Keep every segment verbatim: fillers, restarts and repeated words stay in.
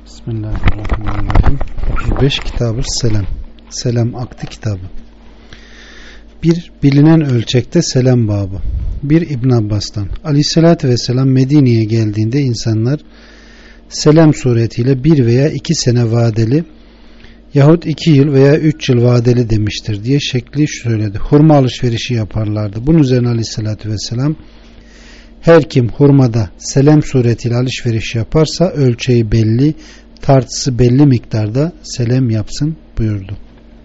Bismillahirrahmanirrahim. otuz beş Kitab-ı Selam. Selam akdi kitabı. bir Bilinen ölçekte selam babı. bir İbn Abbas'tan. Aleyhissalatü vesselam Medine'ye geldiğinde insanlar selam suretiyle bir veya iki sene vadeli yahut iki yıl veya üç yıl vadeli demiştir diye şekli söyledi. Hurma alışverişi yaparlardı. Bunun üzerine Aleyhissalatü vesselam her kim hurmada selam suretiyle alışveriş yaparsa ölçeği belli, tartısı belli miktarda selam yapsın buyurdu.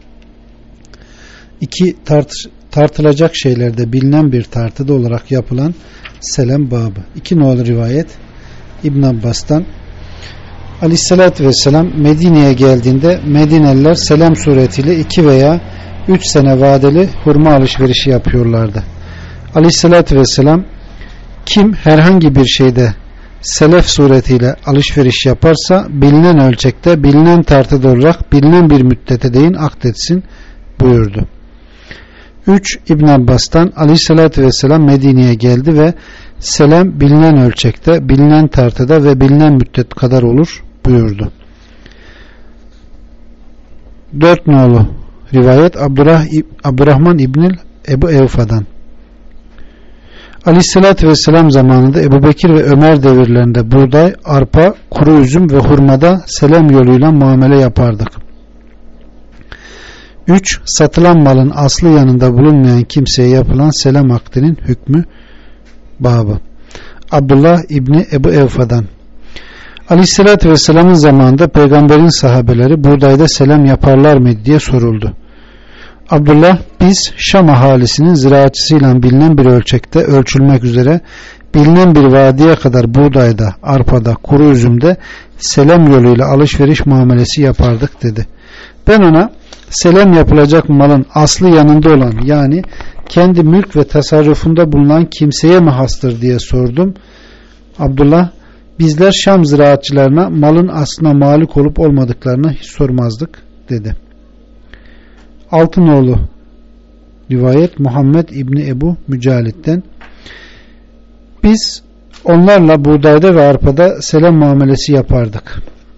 iki Tart, tartılacak şeylerde bilinen bir tartıda olarak yapılan selam babı. iki nolu rivayet İbn Abbas'tan. Aleyhissalatü vesselam Medine'ye geldiğinde Medineliler selam suretiyle iki veya üç sene vadeli hurma alışverişi yapıyorlardı. Aleyhissalatü vesselam kim herhangi bir şeyde selef suretiyle alışveriş yaparsa bilinen ölçekte, bilinen tartıda olarak bilinen bir müddete değin akdetsin buyurdu. üç İbn Abbas'tan. Aleyhissalatü vesselam Medine'ye geldi ve selam bilinen ölçekte, bilinen tartıda ve bilinen müddet kadar olur buyurdu. dört nolu rivayet Abdurrah, Abdurrahman İbnül Ebu Evfa'dan. Aleyhissalatü vesselam zamanında Ebu Bekir ve Ömer devirlerinde buğday, arpa, kuru üzüm ve hurmada selam yoluyla muamele yapardık. üç Satılan malın aslı yanında bulunmayan kimseye yapılan selam akdinin hükmü babı. Abdullah İbni Ebu Evfa'dan. Aleyhissalatü vesselamın zamanında peygamberin sahabeleri buğdayda selam yaparlar mıydı diye soruldu. Abdullah, biz Şam ahalisinin ziraatçısıyla bilinen bir ölçekte ölçülmek üzere bilinen bir vadiye kadar buğdayda, arpada, kuru üzümde selam yoluyla alışveriş muamelesi yapardık dedi. Ben ona selam yapılacak malın aslı yanında olan, yani kendi mülk ve tasarrufunda bulunan kimseye mi hastır diye sordum. Abdullah, bizler Şam ziraatçılarına malın aslına malik olup olmadıklarını hiç sormazdık dedi. altı nolu rivayet Muhammed İbni Ebu Mücalit'ten. Biz onlarla buğdayda ve arpada selam muamelesi yapardık.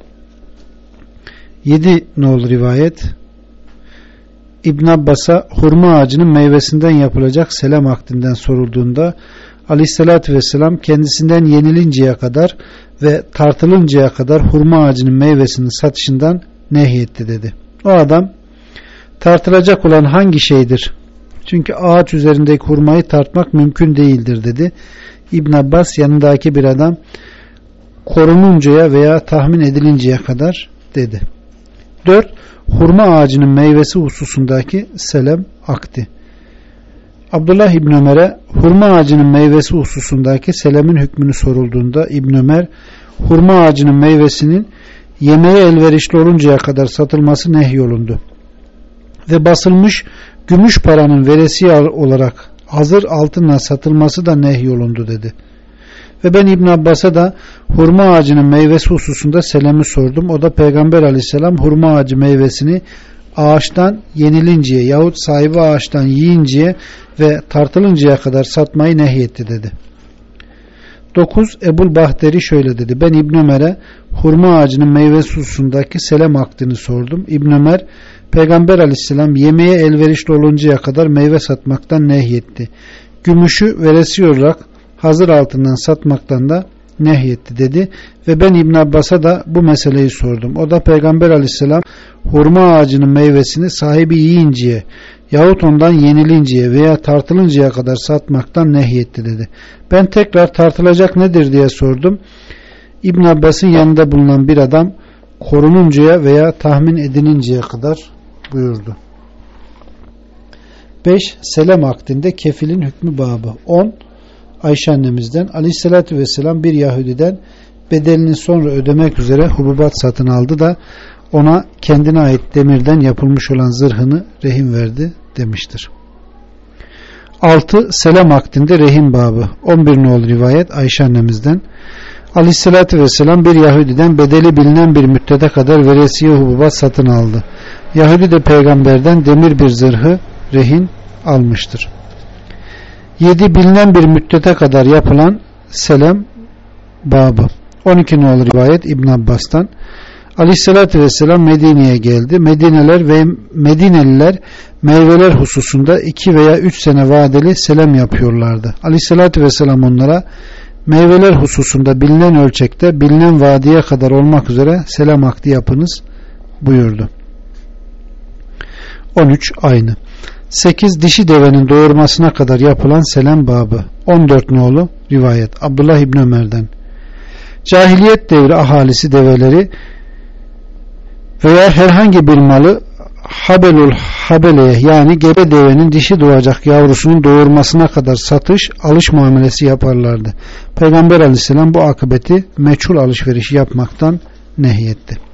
yedi nolu rivayet İbn Abbas'a hurma ağacının meyvesinden yapılacak selam akdinden sorulduğunda Aleyhissalatü vesselam kendisinden yenilinceye kadar ve tartılıncaya kadar hurma ağacının meyvesinin satışından nehyetti dedi. O adam, tartılacak olan hangi şeydir? Çünkü ağaç üzerindeki hurmayı tartmak mümkün değildir dedi. İbn Abbas yanındaki bir adam, korununcaya veya tahmin edilinceye kadar dedi. dört Hurma ağacının meyvesi hususundaki selam akdi. Abdullah İbn Ömer'e hurma ağacının meyvesi hususundaki selamın hükmünü sorulduğunda İbn Ömer, hurma ağacının meyvesinin yemeğe elverişli oluncaya kadar satılması nehyolundu ve basılmış gümüş paranın veresiye olarak hazır altınla satılması da nehyolundu dedi. Ve ben İbn Abbas'a da hurma ağacının meyvesi hususunda selamı sordum. O da Peygamber aleyhisselam hurma ağacı meyvesini ağaçtan yenilinceye yahut sahibi ağaçtan yiyinceye ve tartılıncaya kadar satmayı nehyetti dedi. dokuz Ebul Bahteri şöyle dedi. Ben İbn Ömer'e hurma ağacının meyvesi hususundaki selam akdini sordum. İbn Ömer, Peygamber aleyhisselam yemeğe elverişli oluncaya kadar meyve satmaktan nehyetti. Gümüşü veresiye olarak hazır altından satmaktan da nehyetti dedi. Ve ben İbn Abbas'a da bu meseleyi sordum. O da Peygamber aleyhisselam hurma ağacının meyvesini sahibi yiyinceye yahut ondan yenilinceye veya tartılıncaya kadar satmaktan nehyetti dedi. Ben tekrar tartılacak nedir diye sordum. İbn Abbas'ın yanında bulunan bir adam korununcaya veya tahmin edilinceye kadar buyurdu. beş Selam akdinde kefilin hükmü babı. on Ayşe annemizden. Aleyhissalatü vesselam bir Yahudiden bedelini sonra ödemek üzere hububat satın aldı da ona kendine ait demirden yapılmış olan zırhını rehin verdi demiştir. altı Selam akdinde rehin babı. on bir nolu rivayet Ayşe annemizden. Aleyhissalatü vesselam bir Yahudiden bedeli bilinen bir müddete kadar veresiye hububat satın aldı. Yahudi de peygamberden demir bir zırhı rehin almıştır. yedi Bilinen bir müddete kadar yapılan selam babı. on iki nolu rivayet İbn Abbas'tan. Aleyhissalatü vesselam Medine'ye geldi. Medineler ve Medineliler meyveler hususunda iki veya üç sene vadeli selam yapıyorlardı. Aleyhissalatü vesselam onlara meyveler hususunda bilinen ölçekte bilinen vadiye kadar olmak üzere selam akdi yapınız buyurdu. on üç aynı. sekiz dişi devenin doğurmasına kadar yapılan selam babı. on dört nolu rivayet Abdullah İbni Ömer'den. Cahiliyet devri ahalisi develeri veya herhangi bir malı habelul habeleye yani gebe devenin dişi doğacak yavrusunun doğurmasına kadar satış, alış muamelesi yaparlardı. Peygamber Aleyhisselam bu akıbeti meçhul alışverişi yapmaktan nehyetti.